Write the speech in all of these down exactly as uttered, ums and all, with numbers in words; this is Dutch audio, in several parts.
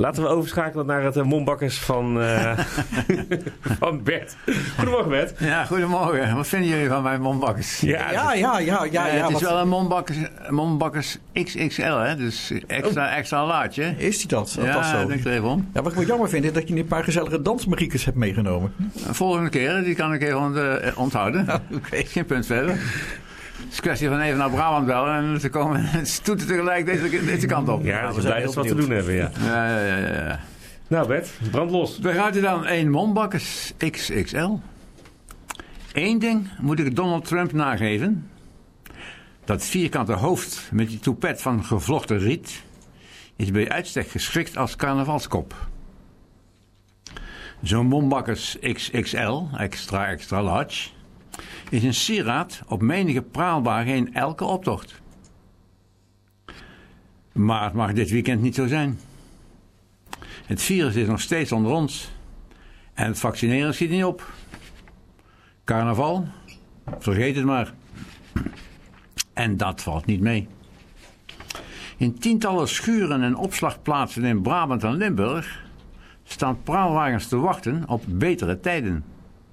laten we overschakelen naar het uh, Mombakkers van, uh, van Bert. Goedemorgen, Bert. Ja, goedemorgen. Wat vinden jullie van mijn Mombakkers? Ja, ja, ja. ja, ja, uh, ja het is wat... wel een Mombakkers, Mombakkers X X L, hè? Dus extra, oh. extra large, hè? Is die dat? Ja, dat zo? denk er even om. Ja, wat ik wel jammer vind, is dat je een paar gezellige dansmagiekers hebt meegenomen. Volgende keer, die kan ik even uh, onthouden. Oh, okay. Geen punt verder. Het is een kwestie van even naar Brabant bellen en ze komen stoeten tegelijk deze, deze kant op. Ja, dat is blij dat ze wat te doen hebben, ja. Ja, ja, ja, ja. Nou, Bert, brand los. Daar gaat u dan een Mombakkers X X L. Eén ding moet ik Donald Trump nageven. Dat vierkante hoofd met die toepet van gevlochten riet is bij uitstek geschikt als carnavalskop. Zo'n Mombakkers X X L, extra extra large, is een sieraad op menige praalbare in elke optocht. Maar het mag dit weekend niet zo zijn. Het virus is nog steeds onder ons. En het vaccineren schiet niet op. Carnaval? Vergeet het maar. En dat valt niet mee. In tientallen schuren en opslagplaatsen in Brabant en Limburg staan praalwagens te wachten op betere tijden.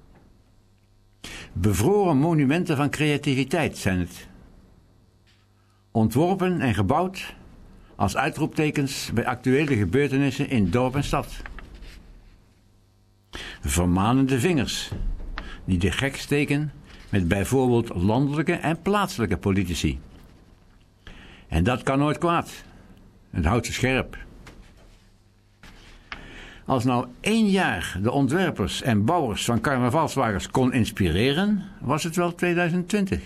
Bevroren monumenten van creativiteit zijn het. Ontworpen en gebouwd als uitroeptekens bij actuele gebeurtenissen in dorp en stad. Vermanende vingers die de gek steken met bijvoorbeeld landelijke en plaatselijke politici. En dat kan nooit kwaad. Het houdt ze scherp. Als nou één jaar de ontwerpers en bouwers van carnavalswagens kon inspireren, was het wel twintig twintig.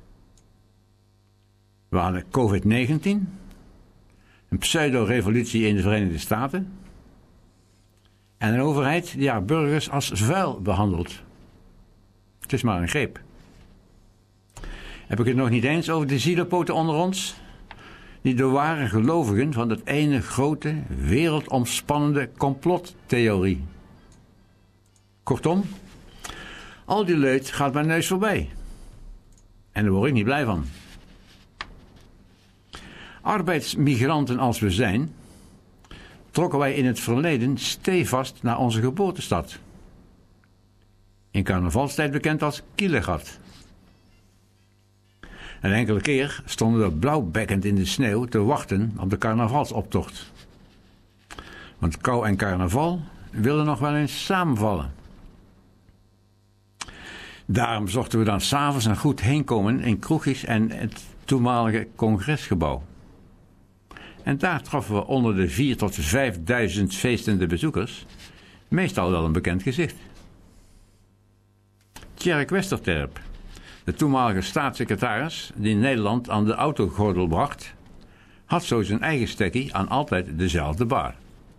We hadden covid negentien, een pseudo-revolutie in de Verenigde Staten en een overheid die haar burgers als vuil behandelt. Het is maar een greep. Heb ik het nog niet eens over de zielepoten onder ons, die de ware gelovigen van dat ene grote, wereldomspannende complottheorie. Kortom, al die leut gaat mijn neus voorbij. En daar word ik niet blij van. Arbeidsmigranten als we zijn, trokken wij in het verleden stevast naar onze geboortestad. In carnavalstijd bekend als Kielegat. Een enkele keer stonden we blauwbekkend in de sneeuw te wachten op de carnavalsoptocht. Want kou en carnaval wilden nog wel eens samenvallen. Daarom zochten we dan 's avonds een goed heenkomen in kroegjes en het toenmalige congresgebouw. En daar troffen we onder de vier tot vijfduizend feestende bezoekers meestal wel een bekend gezicht. Tjerk Westerterp, de toenmalige staatssecretaris die Nederland aan de autogordel bracht, had zo zijn eigen stekkie aan altijd dezelfde bar.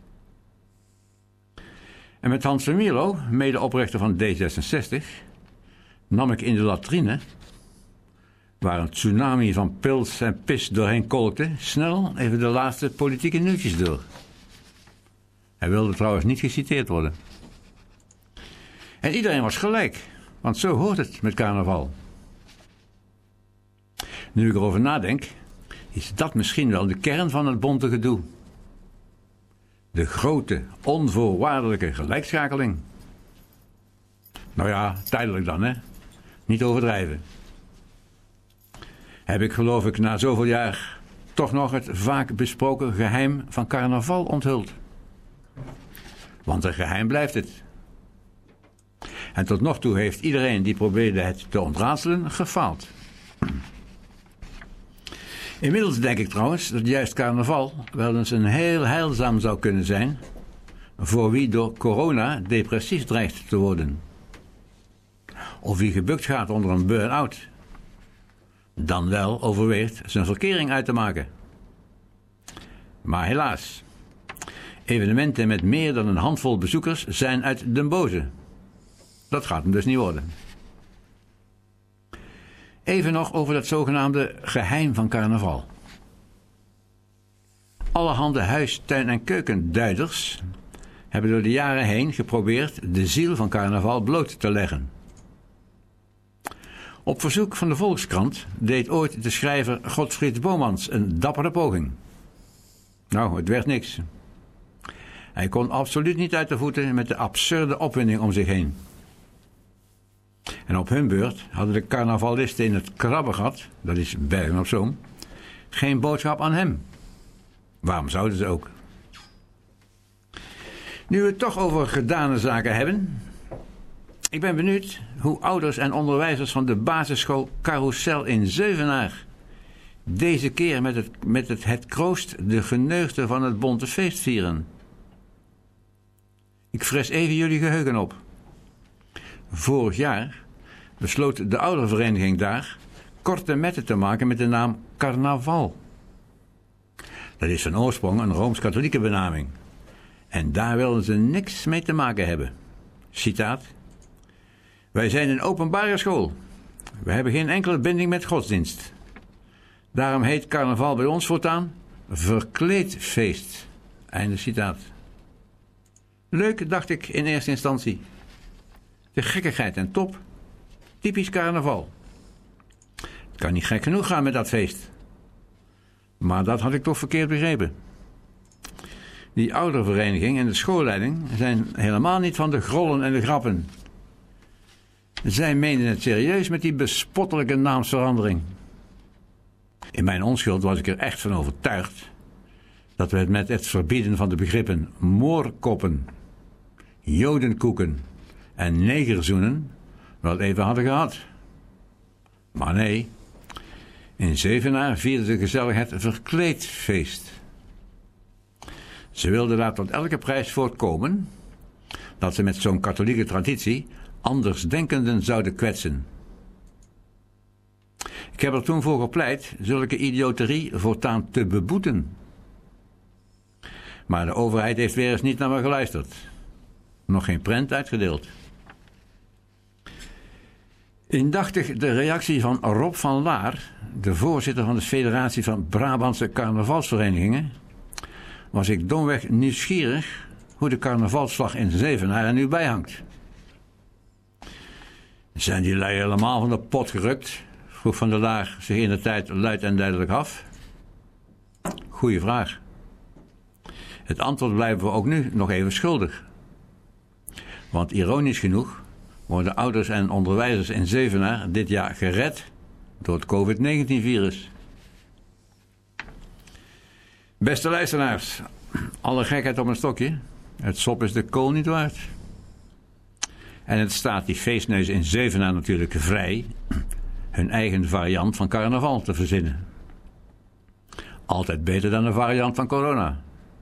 En met Hans van Mierlo, medeoprichter van D zesenzestig, nam ik in de latrine, waar een tsunami van pils en pis doorheen kolkte, snel even de laatste politieke nieuwtjes door. Hij wilde trouwens niet geciteerd worden. En iedereen was gelijk, want zo hoort het met carnaval. Nu ik erover nadenk, is dat misschien wel de kern van het bonte gedoe. De grote, onvoorwaardelijke gelijkschakeling. Nou ja, tijdelijk dan, hè. Niet overdrijven. Heb ik, geloof ik, na zoveel jaar toch nog het vaak besproken geheim van carnaval onthuld. Want een geheim blijft het. En tot nog toe heeft iedereen die probeerde het te ontraadselen gefaald. Inmiddels denk ik trouwens dat juist carnaval wel eens een heel heilzaam zou kunnen zijn voor wie door corona depressief dreigt te worden. Of wie gebukt gaat onder een burn-out. Dan wel overweegt zijn verkering uit te maken. Maar helaas, evenementen met meer dan een handvol bezoekers zijn uit den boze. Dat gaat hem dus niet worden. Even nog over dat zogenaamde geheim van carnaval. Allerhande huis-, tuin- en keukenduiders hebben door de jaren heen geprobeerd de ziel van carnaval bloot te leggen. Op verzoek van de Volkskrant deed ooit de schrijver Godfried Bomans een dappere poging. Nou, het werd niks. Hij kon absoluut niet uit de voeten met de absurde opwinding om zich heen. En op hun beurt hadden de carnavalisten in het Krabbegat, dat is Bergen op Zoom, geen boodschap aan hem. Waarom zouden ze ook? Nu we het toch over gedane zaken hebben. Ik ben benieuwd hoe ouders en onderwijzers van de basisschool Carousel in Zevenaar deze keer met het, met het, het kroost de geneugde van het bonte feest vieren. Ik fris even jullie geheugen op. Vorig jaar besloot de oudervereniging daar korte metten te maken met de naam carnaval. Dat is van oorsprong een Rooms-katholieke benaming. En daar wilden ze niks mee te maken hebben. Citaat. Wij zijn een openbare school. We hebben geen enkele binding met godsdienst. Daarom heet carnaval bij ons voortaan verkleedfeest. Einde citaat. Leuk, dacht ik in eerste instantie. De gekkigheid en top. Typisch carnaval. Het kan niet gek genoeg gaan met dat feest. Maar dat had ik toch verkeerd begrepen. Die oudervereniging en de schoolleiding zijn helemaal niet van de grollen en de grappen. Zij meenden het serieus met die bespottelijke naamsverandering. In mijn onschuld was ik er echt van overtuigd dat we het met het verbieden van de begrippen moorkoppen, jodenkoeken en negerzoenen wel even hadden gehad. Maar nee, in Zevenaar vierden ze gezellig het verkleedfeest. Ze wilden daar tot elke prijs voorkomen dat ze met zo'n katholieke traditie andersdenkenden zouden kwetsen. Ik heb er toen voor gepleit zulke idioterie voortaan te beboeten. Maar de overheid heeft weer eens niet naar me geluisterd. Nog geen prent uitgedeeld. Indachtig de reactie van Rob van Laar, de voorzitter van de Federatie van Brabantse Carnavalsverenigingen, was ik domweg nieuwsgierig hoe de carnavalsvlag in Zevenaar er nu bij hangt. Zijn die lui helemaal van de pot gerukt? Vroeg Van der Laar zich in de tijd luid en duidelijk af. Goeie vraag. Het antwoord blijven we ook nu nog even schuldig. Want ironisch genoeg worden ouders en onderwijzers in Zevenaar dit jaar gered door het covid negentien virus. Beste luisteraars, alle gekheid op een stokje. Het sop is de kool niet waard. En het staat die feestneus in Zevenaar natuurlijk vrij hun eigen variant van carnaval te verzinnen. Altijd beter dan een variant van corona.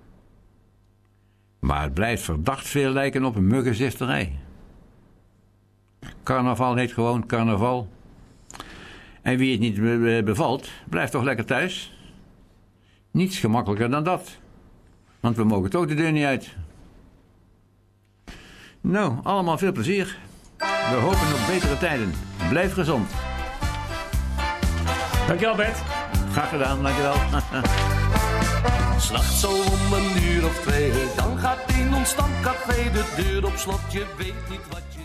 Maar het blijft verdacht veel lijken op een muggenzifterij. Carnaval heet gewoon carnaval. En wie het niet bevalt, blijft toch lekker thuis. Niets gemakkelijker dan dat. Want we mogen toch de deur niet uit. Nou, allemaal veel plezier. We hopen op betere tijden. Blijf gezond. Dankjewel, Bert. Graag gedaan, dankjewel. S'nachts zo om een uur of twee, dan gaat in ons stamcafé de deur op slot. Je weet niet wat je...